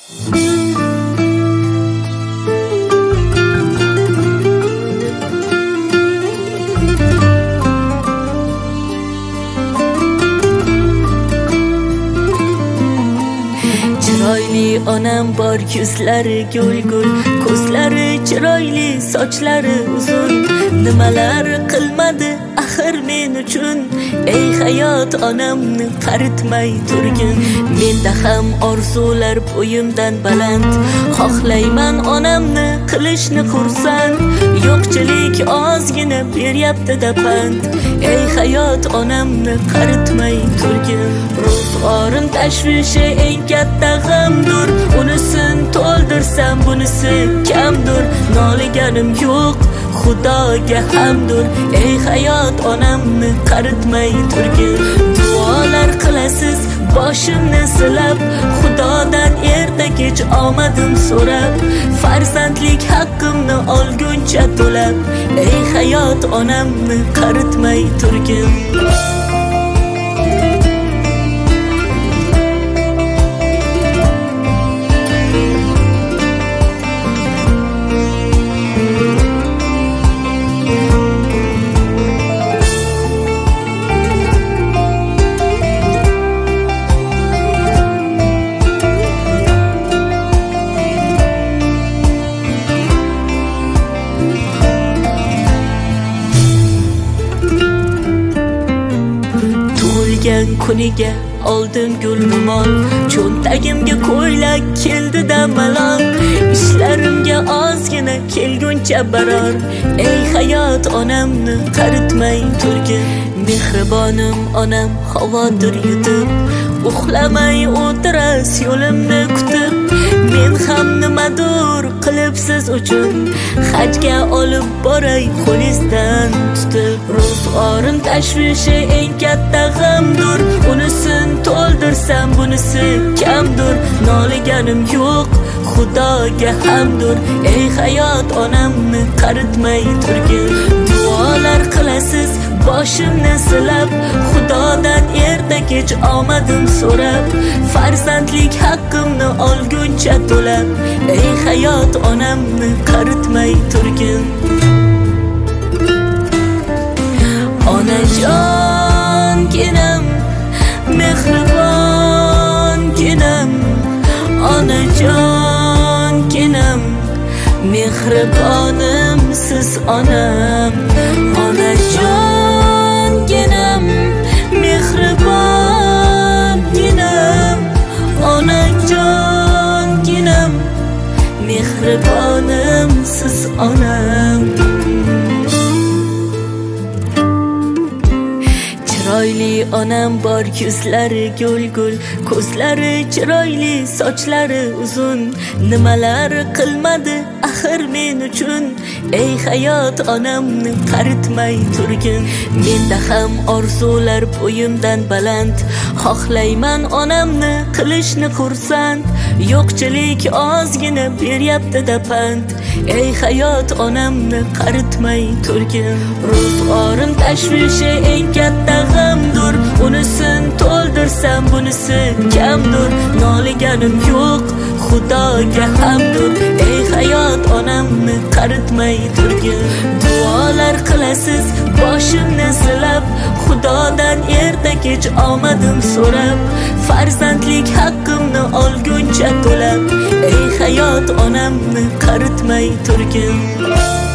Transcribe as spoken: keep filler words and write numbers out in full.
Chiroyli onam bor, yuzlari gul-gul, ko'zlari chiroyli, sochlari uzun. Nimalar qilmadi axir men uchun, ey hayot onamni qaritmay turgin. Menda ham orzular bo'yimdan baland, xohlayman onamni qilishni xursand. Yo'qchilik ozgina beryapti-da pand, ey hayot onamni qaritmay turgin. Ro'zg'orim tashvishi eng katta g'amdur, unisin to'ldirsam bunisi kamdur. Noliganim yo'q, Xudoga hamdur, ey hayot onamni qaritmay turgin. Duolar qilasiz boshimni silab, Xudodan erta kech omadim so'rab, farzandlik haqqimni olguncha to'lab, ey hayot onamni qaritmay turgin. Kuniga oldim gul-rumol, cho'ntagimga ko'ylak keldi-da malol. Ishlarimga ozgina kelguncha baror, ey hayot onamni qaritmay turgin. Mehribonim onam havodir yutib, uxlamay o'tiras yo'limni kutib. Men ham nimadur qilib siz uchun, hajga olib boray qo'lingizdan tutib. Ro'zg'orim tashvishi eng katta g'amdur, unisin to'ldirsam bunisi kamdur. Noliganim yo'q, Xudoga hamdur, ey hayot onamni qaritmay turgin. Duolar qilasiz boshimni silab, Xudodan erta kech omadim so'rab, farzandlik haqqimni olguncha to'lab, ey hayot onamni qaritmay turgin. Onajonginam, mehribonginam, onajonginam, mehribonim siz onam. Onajonginam, mehribonginam, onajonginam, mehribonim siz onam. Chiroyli onam bor, yuzlari gul-gul, ko'zlari chiroyli, sochlari uzun. Nimalar qilmadi axir men uchun, ey hayot onamni qaritmay turgin. Menda ham orzular bo'yimdan baland, xohlayman onamni qilishni xursand. Yo'qchilik ozgina beryapti-da pand, ey hayot onamni qaritmay turgin. Ro'zg'orim tashvishi eng katta g'amdur, unisin to'ldirsam bunisi kamdur. Noliganim yo'q, Xudoga hamdur, ey hayot onamni qaritmay turgin. Duolar qilasiz boshimni silab, Xudodan erta kech omadim so'rab, farzandlik haqqimni olguncha to'lab, ey hayot onamni qaritmay turgin.